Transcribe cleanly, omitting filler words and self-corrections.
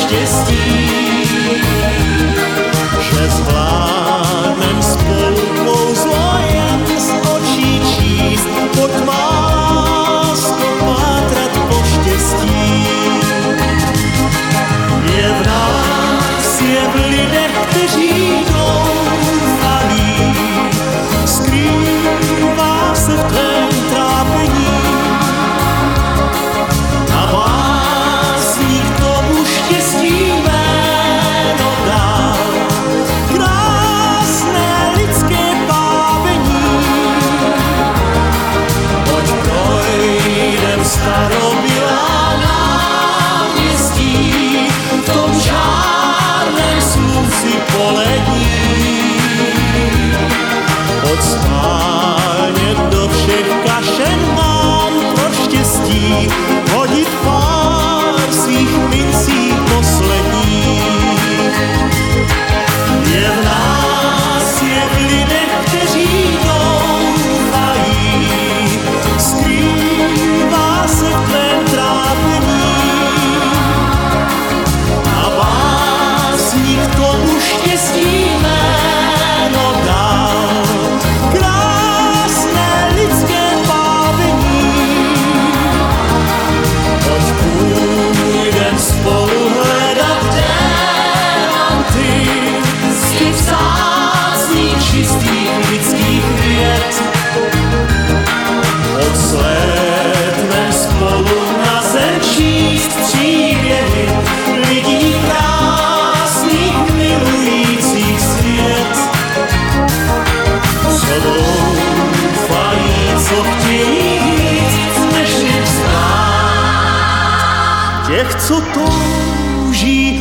štěstí, že zvládnem spolu kouzlo jen z očí číst, pojďme lásko pátrat po štěstí. Je v nás, je v lidech, kteří doufají, skrývá se v tvém trápení. A básník tomu štěstí jméno dal, krásné lidské bábení. Pojď projdem starobylá náměstí, v tom žárném slunci polední. Pojď schválně do všech kašen mám pro štěstí hodit pár svých mincí posledních. Je v nás, je v lidech, kteří doufají, skrývá se v tvém trápení. A básník tomu štěstí jméno dal, krásné lidské bábení. Pojď půjdem spolu hledat diamanty z těch vzácných čistých lidských věd. Odslétnem spolu na zem číst příběhy lidí krásných, milujících svět. Co doufají, co chtějí víc než jen vzdát, těch, co touží